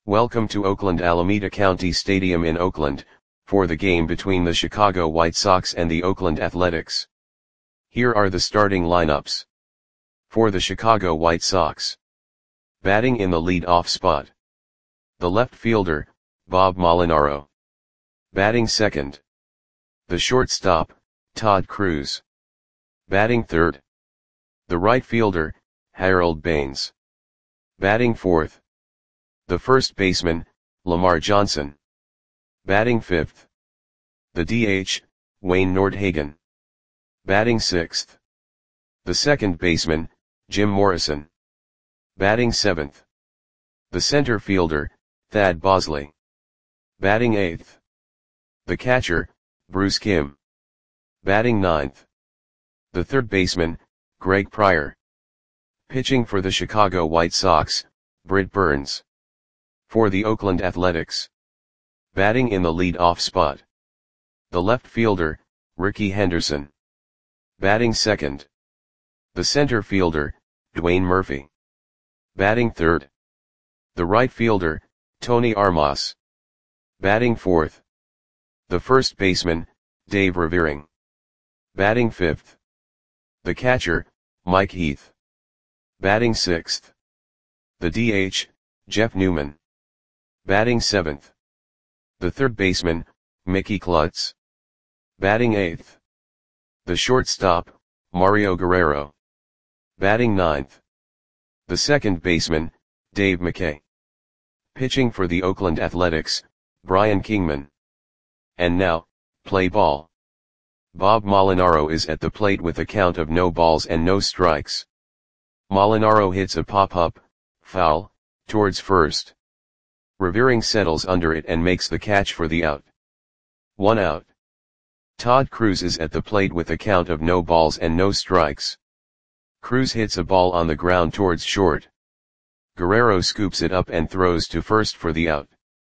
Welcome to Oakland Alameda County Stadium in Oakland, for the game between the Chicago White Sox and the Oakland Athletics. Here are the starting lineups. For the Chicago White Sox. Batting in the lead-off spot. The left fielder, Bob Molinaro. Batting second. The shortstop, Todd Cruz. Batting third. The right fielder, Harold Baines. Batting fourth. The first baseman, Lamar Johnson. Batting fifth. The DH, Wayne Nordhagen. Batting sixth. The second baseman, Jim Morrison. Batting seventh. The center fielder, Thad Bosley. Batting eighth. The catcher, Bruce Kimm. Batting ninth. The third baseman, Greg Pryor. Pitching for the Chicago White Sox, Britt Burns. For the Oakland Athletics. Batting in the lead-off spot. The left fielder, Rickey Henderson. Batting second. The center fielder, Dwayne Murphy. Batting third. The right fielder, Tony Armas. Batting fourth. The first baseman, Dave Revering. Batting fifth. The catcher, Mike Heath. Batting sixth. The DH, Jeff Newman. Batting seventh. The third baseman, Mickey Klutz. Batting eighth. The shortstop, Mario Guerrero. Batting ninth. The second baseman, Dave McKay. Pitching for the Oakland Athletics, Brian Kingman. And now, play ball. Bob Molinaro is at the plate with a count of no balls and no strikes. Molinaro hits a pop-up, foul, towards first. Revering settles under it and makes the catch for the out. 1 out. Todd Cruz is at the plate with a count of no balls and no strikes. Cruz hits a ball on the ground towards short. Guerrero scoops it up and throws to first for the out.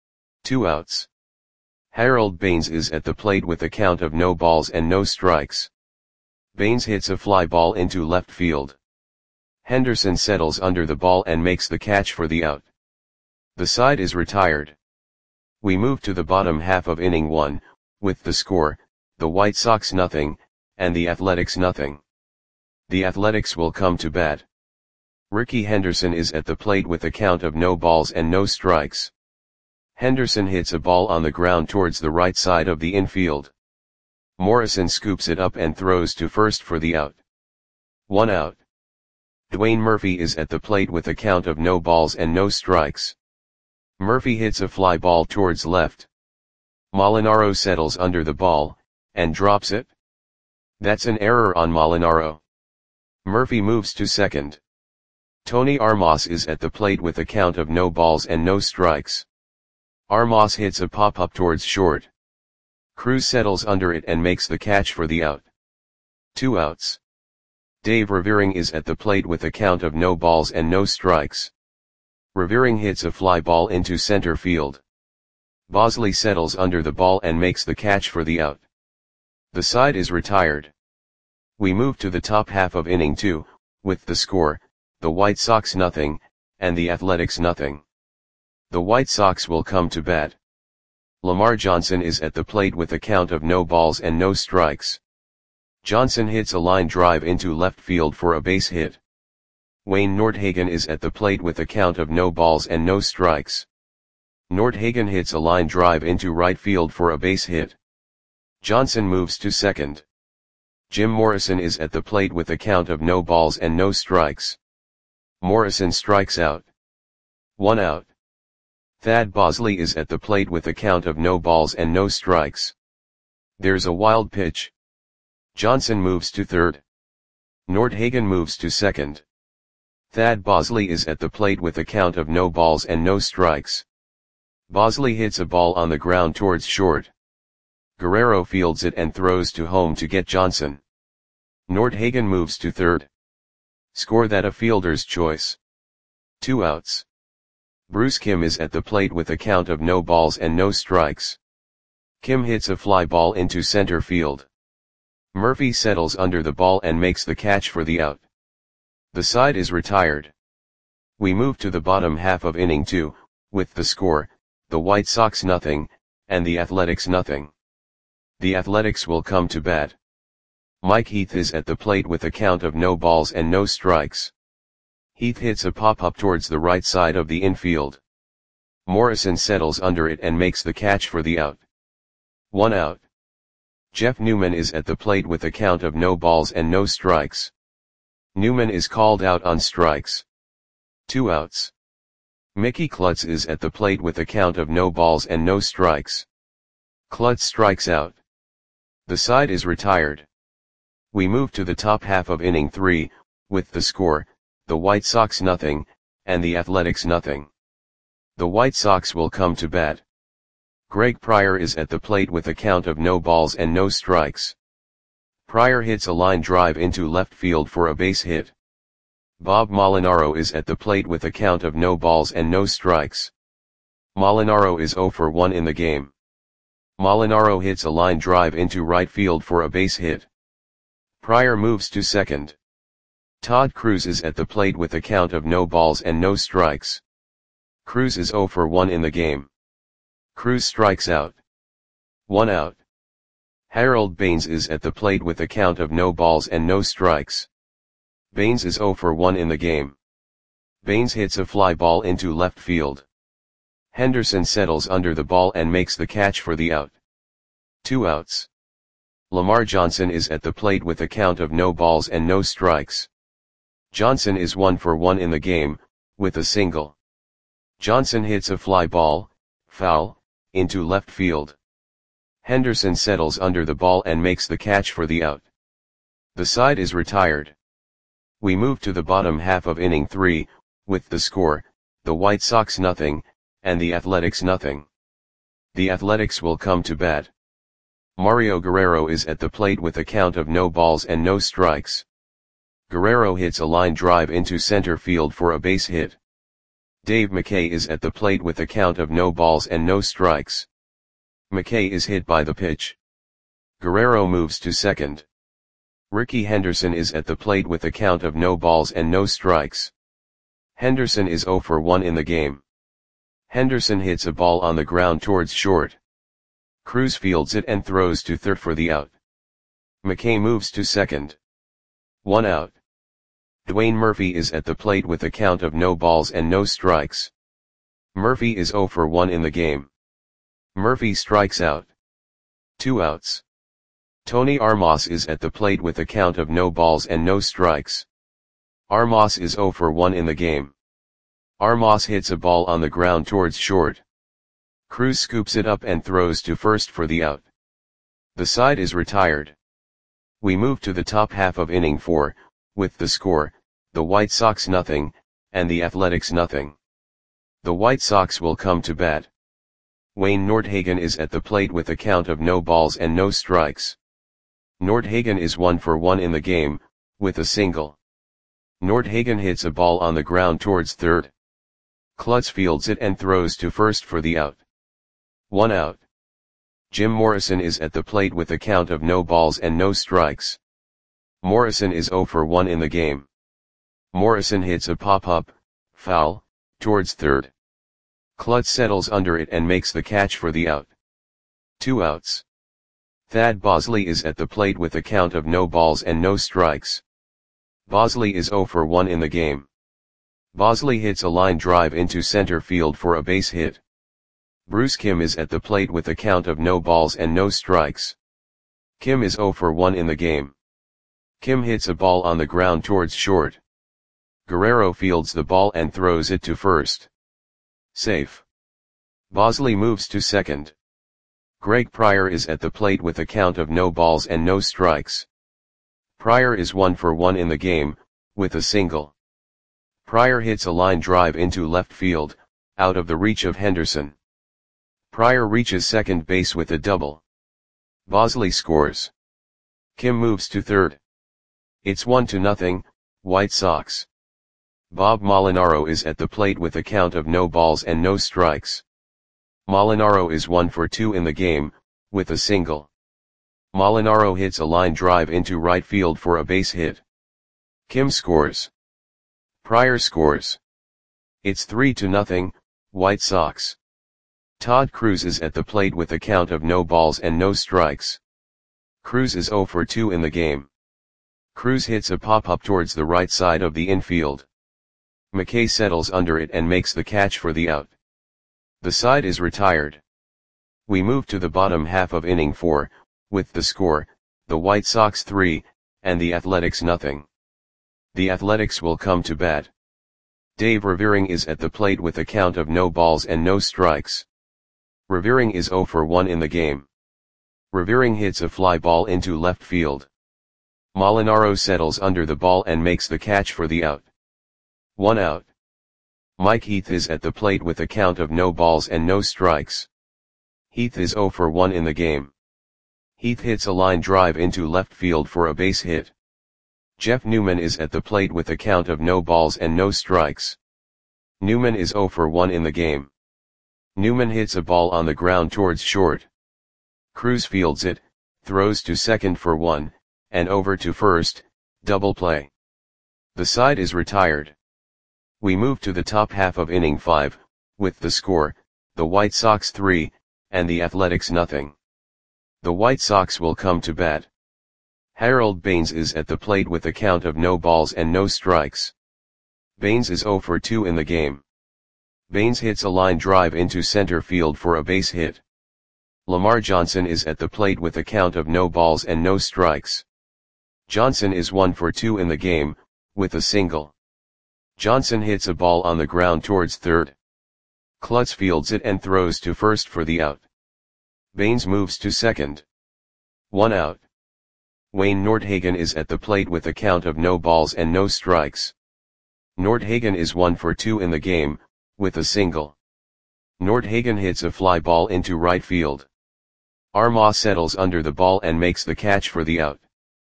2 outs. Harold Baines is at the plate with a count of no balls and no strikes. Baines hits a fly ball into left field. Henderson settles under the ball and makes the catch for the out. The side is retired. We move to the bottom half of inning 1, with the score, the White Sox 0, and the Athletics 0. The Athletics will come to bat. Rickey Henderson is at the plate with a count of no balls and no strikes. Henderson hits a ball on the ground towards the right side of the infield. Morrison scoops it up and throws to first for the out. 1 out. Dwayne Murphy is at the plate with a count of no balls and no strikes. Murphy hits a fly ball towards left. Molinaro settles under the ball, and drops it. That's an error on Molinaro. Murphy moves to second. Tony Armas is at the plate with a count of no balls and no strikes. Armas hits a pop-up towards short. Cruz settles under it and makes the catch for the out. 2 outs. Dave Revering is at the plate with a count of no balls and no strikes. Revering hits a fly ball into center field. Bosley settles under the ball and makes the catch for the out. The side is retired. We move to the top half of inning 2, with the score, the White Sox 0, and the Athletics 0. The White Sox will come to bat. Lamar Johnson is at the plate with a count of no balls and no strikes. Johnson hits a line drive into left field for a base hit. Wayne Nordhagen is at the plate with a count of no balls and no strikes. Nordhagen hits a line drive into right field for a base hit. Johnson moves to second. Jim Morrison is at the plate with a count of no balls and no strikes. Morrison strikes out. 1 out. Thad Bosley is at the plate with a count of no balls and no strikes. There's a wild pitch. Johnson moves to third. Nordhagen moves to second. Thad Bosley is at the plate with a count of no balls and no strikes. Bosley hits a ball on the ground towards short. Guerrero fields it and throws to home to get Johnson. Nordhagen moves to third. Score that a fielder's choice. 2 outs. Bruce Kimm is at the plate with a count of no balls and no strikes. Kimm hits a fly ball into center field. Murphy settles under the ball and makes the catch for the out. The side is retired. We move to the bottom half of inning 2, with the score, the White Sox nothing, and the Athletics nothing. The Athletics will come to bat. Mike Heath is at the plate with a count of no balls and no strikes. Heath hits a pop-up towards the right side of the infield. Morrison settles under it and makes the catch for the out. 1 out. Jeff Newman is at the plate with a count of no balls and no strikes. Newman is called out on strikes. 2 outs. Mickey Klutz is at the plate with a count of no balls and no strikes. Klutz strikes out. The side is retired. We move to the top half of inning 3, with the score, the White Sox nothing, and the Athletics nothing. The White Sox will come to bat. Greg Pryor is at the plate with a count of no balls and no strikes. Pryor hits a line drive into left field for a base hit. Bob Molinaro is at the plate with a count of no balls and no strikes. Molinaro is 0 for 1 in the game. Molinaro hits a line drive into right field for a base hit. Pryor moves to second. Todd Cruz is at the plate with a count of no balls and no strikes. Cruz is 0 for 1 in the game. Cruz strikes out. 1 out. Harold Baines is at the plate with a count of no balls and no strikes. Baines is 0 for 1 in the game. Baines hits a fly ball into left field. Henderson settles under the ball and makes the catch for the out. 2 outs. Lamar Johnson is at the plate with a count of no balls and no strikes. Johnson is 1 for 1 in the game, with a single. Johnson hits a fly ball, foul, into left field. Henderson settles under the ball and makes the catch for the out. The side is retired. We move to the bottom half of inning 3, with the score, the White Sox nothing, and the Athletics nothing. The Athletics will come to bat. Mario Guerrero is at the plate with a count of no balls and no strikes. Guerrero hits a line drive into center field for a base hit. Dave McKay is at the plate with a count of no balls and no strikes. McKay is hit by the pitch. Guerrero moves to second. Ricky Henderson is at the plate with a count of no balls and no strikes. Henderson is 0 for 1 in the game. Henderson hits a ball on the ground towards short. Cruz fields it and throws to third for the out. McKay moves to second. 1 out. Dwayne Murphy is at the plate with a count of no balls and no strikes. Murphy is 0 for 1 in the game. Murphy strikes out. 2 outs. Tony Armas is at the plate with a count of no balls and no strikes. Armas is 0 for 1 in the game. Armas hits a ball on the ground towards short. Cruz scoops it up and throws to first for the out. The side is retired. We move to the top half of inning 4, with the score, the White Sox nothing, and the Athletics nothing. The White Sox will come to bat. Wayne Nordhagen is at the plate with a count of no balls and no strikes. Nordhagen is 1 for 1 in the game, with a single. Nordhagen hits a ball on the ground towards third. Klutz fields it and throws to first for the out. 1 out. Jim Morrison is at the plate with a count of no balls and no strikes. Morrison is 0 for 1 in the game. Morrison hits a pop-up, foul, towards third. Klutz settles under it and makes the catch for the out. 2 outs. Thad Bosley is at the plate with a count of no balls and no strikes. Bosley is 0 for 1 in the game. Bosley hits a line drive into center field for a base hit. Bruce Kim is at the plate with a count of no balls and no strikes. Kim is 0 for 1 in the game. Kim hits a ball on the ground towards short. Guerrero fields the ball and throws it to first. Safe. Bosley moves to second. Greg Pryor is at the plate with a count of no balls and no strikes. Pryor is 1 for 1 in the game, with a single. Pryor hits a line drive into left field, out of the reach of Henderson. Pryor reaches second base with a double. Bosley scores. Kim moves to third. It's 1-0, White Sox. Bob Molinaro is at the plate with a count of no balls and no strikes. Molinaro is 1 for 2 in the game, with a single. Molinaro hits a line drive into right field for a base hit. Kim scores. Pryor scores. It's 3-0, White Sox. Todd Cruz is at the plate with a count of no balls and no strikes. Cruz is 0 for 2 in the game. Cruz hits a pop-up towards the right side of the infield. McKay settles under it and makes the catch for the out. The side is retired. We move to the bottom half of inning 4, with the score, the White Sox 3, and the Athletics nothing. The Athletics will come to bat. Dave Revering is at the plate with a count of no balls and no strikes. Revering is 0 for 1 in the game. Revering hits a fly ball into left field. Molinaro settles under the ball and makes the catch for the out. 1 out. Mike Heath is at the plate with a count of no balls and no strikes. Heath is 0 for 1 in the game. Heath hits a line drive into left field for a base hit. Jeff Newman is at the plate with a count of no balls and no strikes. Newman is 0 for 1 in the game. Newman hits a ball on the ground towards short. Cruz fields it, throws to second for 1, and over to first, double play. The side is retired. We move to the top half of inning 5, with the score, the White Sox 3, and the Athletics nothing. The White Sox will come to bat. Harold Baines is at the plate with a count of no balls and no strikes. Baines is 0 for 2 in the game. Baines hits a line drive into center field for a base hit. Lamar Johnson is at the plate with a count of no balls and no strikes. Johnson is 1 for 2 in the game, with a single. Johnson hits a ball on the ground towards third. Klutz fields it and throws to first for the out. Baines moves to second. 1 out. Wayne Nordhagen is at the plate with a count of no balls and no strikes. Nordhagen is 1 for 2 in the game, with a single. Nordhagen hits a fly ball into right field. Armah settles under the ball and makes the catch for the out.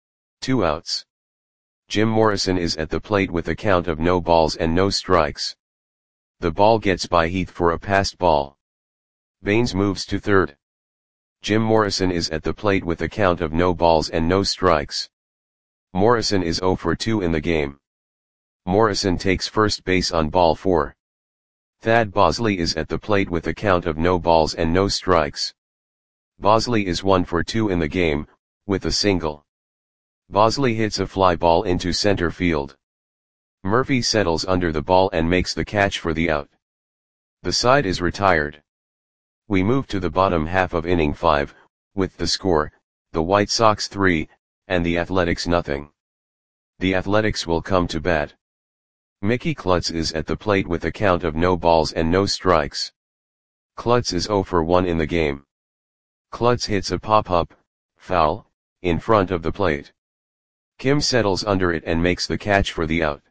2 outs. Jim Morrison is at the plate with a count of no balls and no strikes. The ball gets by Heath for a passed ball. Baines moves to third. Jim Morrison is at the plate with a count of no balls and no strikes. Morrison is 0 for 2 in the game. Morrison takes first base on ball 4. Thad Bosley is at the plate with a count of no balls and no strikes. Bosley is 1 for 2 in the game, with a single. Bosley hits a fly ball into center field. Murphy settles under the ball and makes the catch for the out. The side is retired. We move to the bottom half of inning 5, with the score, the White Sox 3, and the Athletics nothing. The Athletics will come to bat. Mickey Klutz is at the plate with a count of no balls and no strikes. Klutz is 0 for 1 in the game. Klutz hits a pop-up, foul, in front of the plate. Kim settles under it and makes the catch for the out.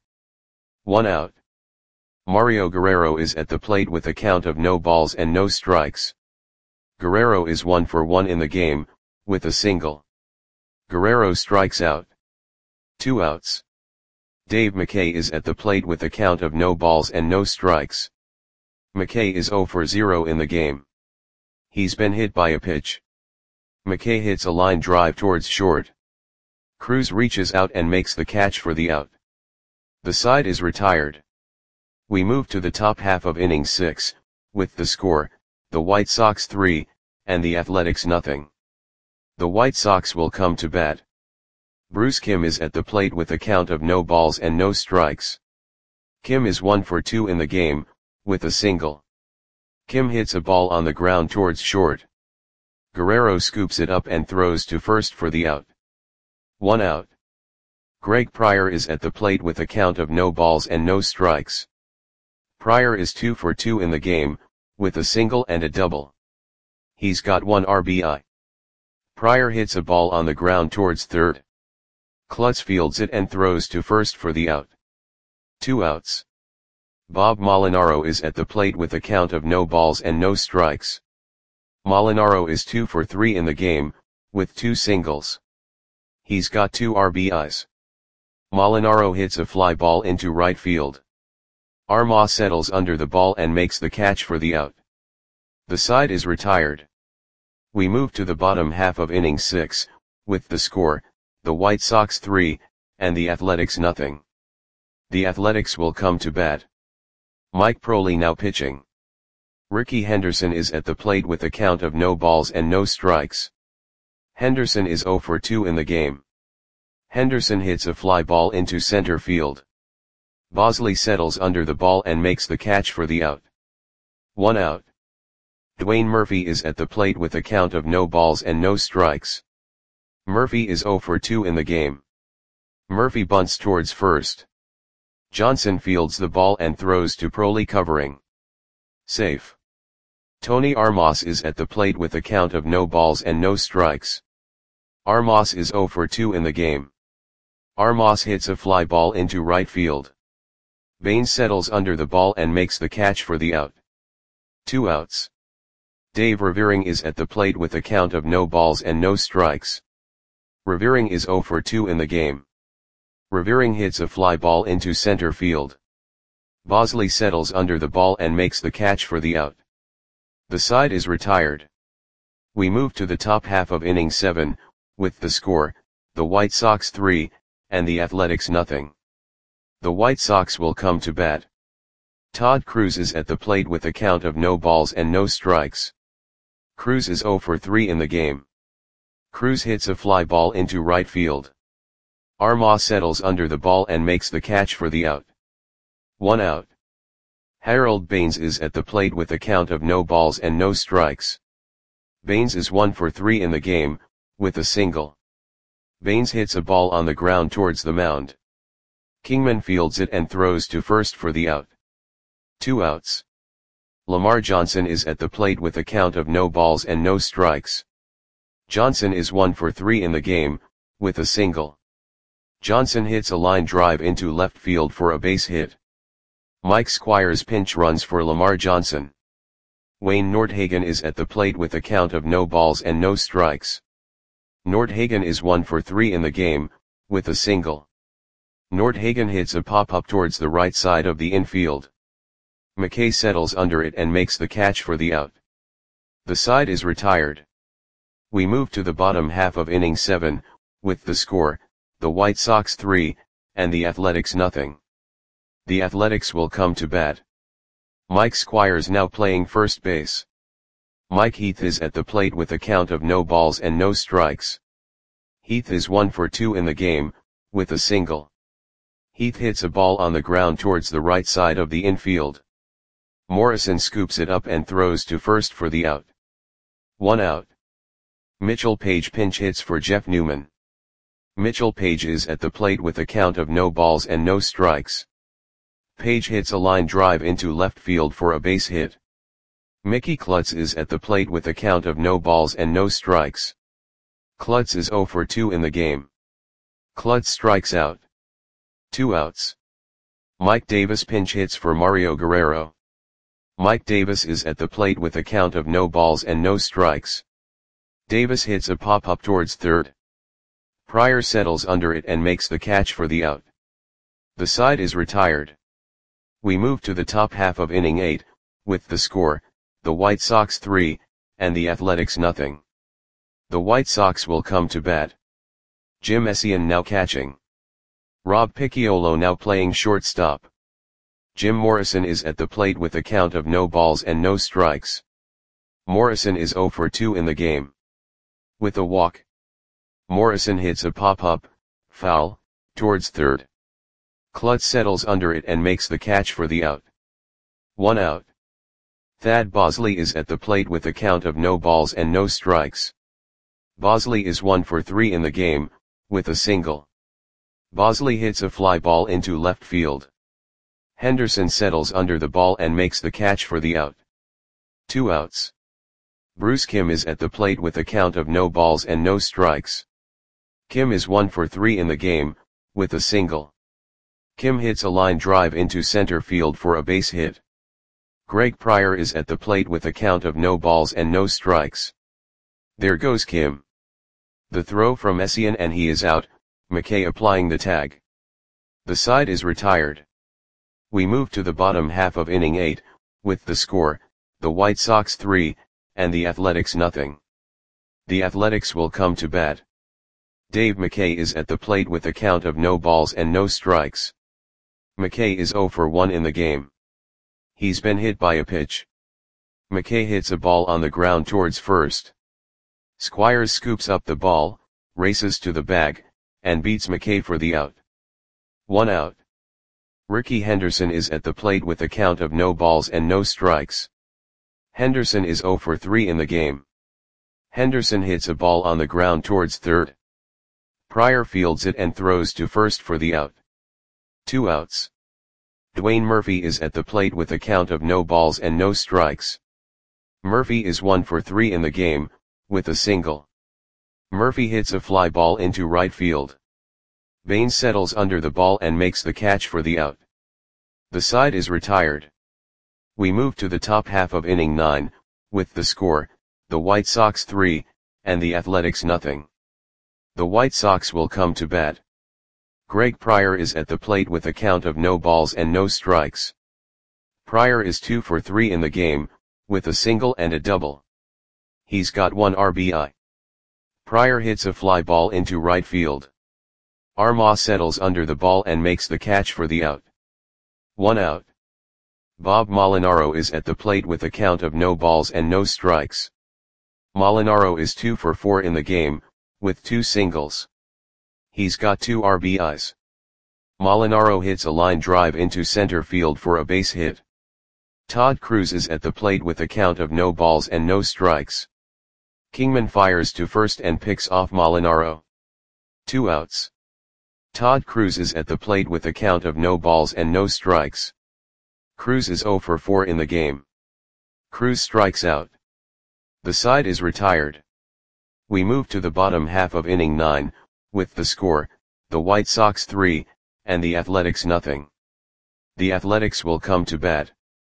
1 out. Mario Guerrero is at the plate with a count of no balls and no strikes. Guerrero is 1 for 1 in the game, with a single. Guerrero strikes out. 2 outs. Dave McKay is at the plate with a count of no balls and no strikes. McKay is 0 for 0 in the game. He's been hit by a pitch. McKay hits a line drive towards short. Cruz reaches out and makes the catch for the out. The side is retired. We move to the top half of inning 6, with the score, the White Sox 3, and the Athletics nothing. The White Sox will come to bat. Bruce Kim is at the plate with a count of no balls and no strikes. Kim is 1 for 2 in the game, with a single. Kim hits a ball on the ground towards short. Guerrero scoops it up and throws to first for the out. 1 out. Greg Pryor is at the plate with a count of no balls and no strikes. Pryor is 2 for 2 in the game, with a single and a double. He's got 1 RBI. Pryor hits a ball on the ground towards third. Klutz fields it and throws to first for the out. 2 outs. Bob Molinaro is at the plate with a count of no balls and no strikes. Molinaro is 2 for 3 in the game, with 2 singles. He's got 2 RBIs. Molinaro hits a fly ball into right field. Armah settles under the ball and makes the catch for the out. The side is retired. We move to the bottom half of inning 6, with the score, the White Sox 3, and the Athletics nothing. The Athletics will come to bat. Mike Proley now pitching. Ricky Henderson is at the plate with a count of no balls and no strikes. Henderson is 0 for 2 in the game. Henderson hits a fly ball into center field. Bosley settles under the ball and makes the catch for the out. 1 out. Dwayne Murphy is at the plate with a count of no balls and no strikes. Murphy is 0 for 2 in the game. Murphy bunts towards first. Johnson fields the ball and throws to Proley covering. Safe. Tony Armas is at the plate with a count of no balls and no strikes. Armas is 0 for 2 in the game. Armas hits a fly ball into right field. Baines settles under the ball and makes the catch for the out. 2 outs. Dave Revering is at the plate with a count of no balls and no strikes. Revering is 0 for 2 in the game. Revering hits a fly ball into center field. Bosley settles under the ball and makes the catch for the out. The side is retired. We move to the top half of inning 7, with the score, the White Sox 3, and the Athletics nothing. The White Sox will come to bat. Todd Cruz is at the plate with a count of no balls and no strikes. Cruz is 0 for 3 in the game. Cruz hits a fly ball into right field. Armas settles under the ball and makes the catch for the out. 1 out. Harold Baines is at the plate with a count of no balls and no strikes. Baines is 1 for 3 in the game, with a single. Baines hits a ball on the ground towards the mound. Kingman fields it and throws to first for the out. 2 outs. Lamar Johnson is at the plate with a count of no balls and no strikes. Johnson is 1 for 3 in the game, with a single. Johnson hits a line drive into left field for a base hit. Mike Squires pinch runs for Lamar Johnson. Wayne Nordhagen is at the plate with a count of no balls and no strikes. Nordhagen is 1 for 3 in the game, with a single. Nordhagen hits a pop-up towards the right side of the infield. McKay settles under it and makes the catch for the out. The side is retired. We move to the bottom half of inning 7, with the score, the White Sox 3, and the Athletics nothing. The Athletics will come to bat. Mike Squires now playing first base. Mike Heath is at the plate with a count of no balls and no strikes. Heath is 1 for 2 in the game, with a single. Heath hits a ball on the ground towards the right side of the infield. Morrison scoops it up and throws to first for the out. 1 out. Mitchell Page pinch hits for Jeff Newman. Mitchell Page is at the plate with a count of no balls and no strikes. Page hits a line drive into left field for a base hit. Mickey Klutz is at the plate with a count of no balls and no strikes. Klutz is 0 for 2 in the game. Klutz strikes out. 2 outs. Mike Davis pinch hits for Mario Guerrero. Mike Davis is at the plate with a count of no balls and no strikes. Davis hits a pop-up towards third. Pryor settles under it and makes the catch for the out. The side is retired. We move to the top half of inning 8, with the score, the White Sox 3, and the Athletics nothing. The White Sox will come to bat. Jim Essien now catching. Rob Picciolo now playing shortstop. Jim Morrison is at the plate with a count of no balls and no strikes. Morrison is 0 for 2 in the game. With a walk. Morrison hits a pop-up, foul, towards third. Klutz settles under it and makes the catch for the out. 1 out. Thad Bosley is at the plate with a count of no balls and no strikes. Bosley is 1 for 3 in the game, with a single. Bosley hits a fly ball into left field. Henderson settles under the ball and makes the catch for the out. 2 outs. Bruce Kim is at the plate with a count of no balls and no strikes. Kim is 1 for 3 in the game, with a single. Kim hits a line drive into center field for a base hit. Greg Pryor is at the plate with a count of no balls and no strikes. There goes Kim. The throw from Essien and he is out, McKay applying the tag. The side is retired. We move to the bottom half of inning 8, with the score, the White Sox 3, and the Athletics nothing. The Athletics will come to bat. Dave McKay is at the plate with a count of no balls and no strikes. McKay is 0 for 1 in the game. He's been hit by a pitch. McKay hits a ball on the ground towards first. Squires scoops up the ball, races to the bag, and beats McKay for the out. 1 out. Rickey Henderson is at the plate with a count of no balls and no strikes. Henderson is 0 for 3 in the game. Henderson hits a ball on the ground towards third. Pryor fields it and throws to first for the out. 2 outs. Dwayne Murphy is at the plate with a count of no balls and no strikes. Murphy is 1 for 3 in the game, with a single. Murphy hits a fly ball into right field. Baines settles under the ball and makes the catch for the out. The side is retired. We move to the top half of inning 9, with the score, the White Sox 3, and the Athletics nothing. The White Sox will come to bat. Greg Pryor is at the plate with a count of no balls and no strikes. Pryor is 2 for 3 in the game, with a single and a double. He's got 1 RBI. Pryor hits a fly ball into right field. Armah settles under the ball and makes the catch for the out. 1 out. Bob Molinaro is at the plate with a count of no balls and no strikes. Molinaro is 2 for 4 in the game, with 2 singles. He's got 2 RBIs. Molinaro hits a line drive into center field for a base hit. Todd Cruz is at the plate with a count of no balls and no strikes. Kingman fires to first and picks off Molinaro. 2 outs. Todd Cruz is at the plate with a count of no balls and no strikes. Cruz is 0 for 4 in the game. Cruz strikes out. The side is retired. We move to the bottom half of inning 9, with the score, the White Sox 3, and the Athletics nothing. The Athletics will come to bat.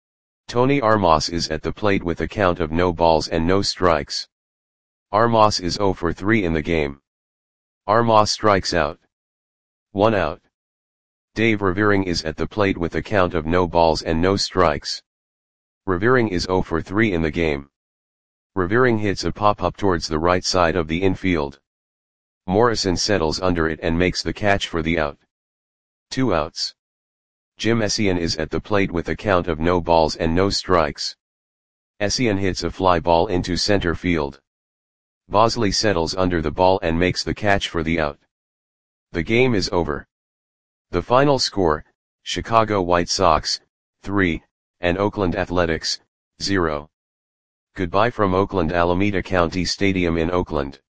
Tony Armas is at the plate with a count of no balls and no strikes. Armas is 0 for 3 in the game. Armas strikes out. 1 out. Dave Revering is at the plate with a count of no balls and no strikes. Revering is 0 for 3 in the game. Revering hits a pop-up towards the right side of the infield. Morrison settles under it and makes the catch for the out. 2 outs. Jim Essien is at the plate with a count of no balls and no strikes. Essien hits a fly ball into center field. Bosley settles under the ball and makes the catch for the out. The game is over. The final score, Chicago White Sox, 3, and Oakland Athletics, 0. Goodbye from Oakland Alameda County Stadium in Oakland.